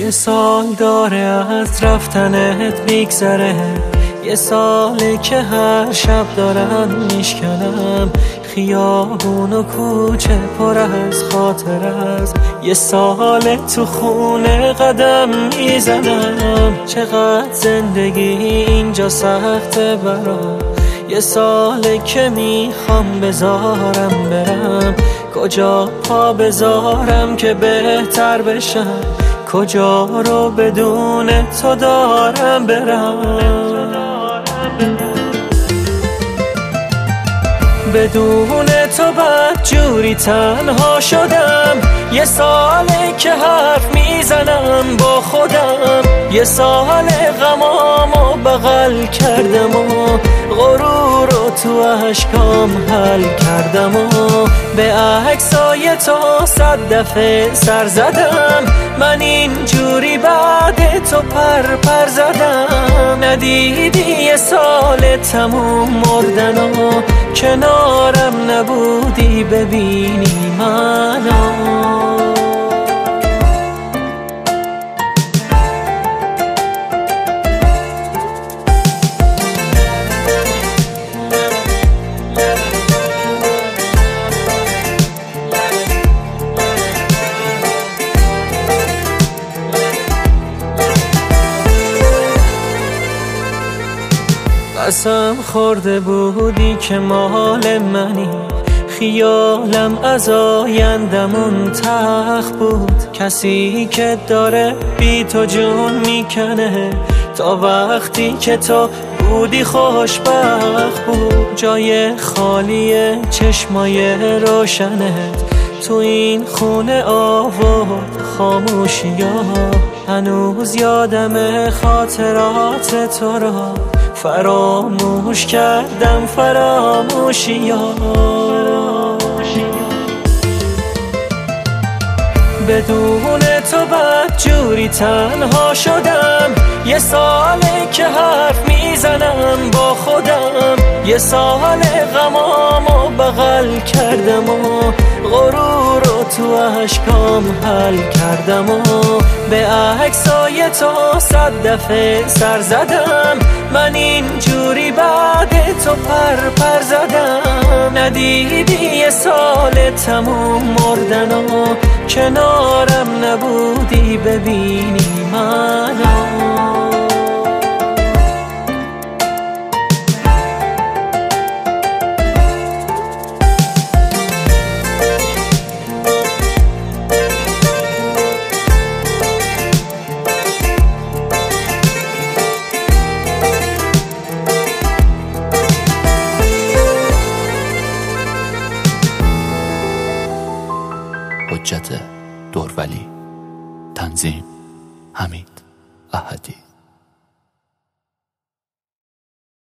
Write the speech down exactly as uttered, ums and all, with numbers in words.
یه سال داره از رفتنت میگذره، یه ساله که هر شب دارم میشکنم خیابون و کوچه پر از خاطر است. یه ساله تو خونه قدم میزنم، چقدر زندگی اینجا سخته برام. یه ساله که میخوام بذارم برم، کجا پا بذارم که بهتر بشم، کجا رو بدون تو دارم برم. بدون تو بدجوری تنها شدم، یه ساله که حرف میزنم با خودم، یه سال غمامو بغل کردم و غرور رو تو اشکام حل کردم و به عکسای تو صد دفعه سر زدم. من اینجوری بعد تو پر پر زدم، ندیدی یه سال تموم مردن و کنارم نبودی ببینی منو. قسم خورده بودی که مال منی، خیالم از آیندمون تلخ بود. کسی که داره بی تو جون میکنه، تا وقتی که تو بودی خوشبخت بود. جای خالی چشمای روشنت تو این خونه آورد خاموشی ها. هنوز یادم خاطرات تو را، فراموش کردم فراموشی ها. بدون تو بدجوری تنها شدم، یه ساله که حرف میزنم با خودم، یه سال غمامو بغل کردم و غرور رو تو اشکام حل کردم و به عکسای تو صد دفعه سر زدم. من اینجوری بعد تو پر پر زدم، ندیدی یه سال تموم مردن و کنارم نبودی ببینی منو. حجت دورولی، تنظیم حمید احدی.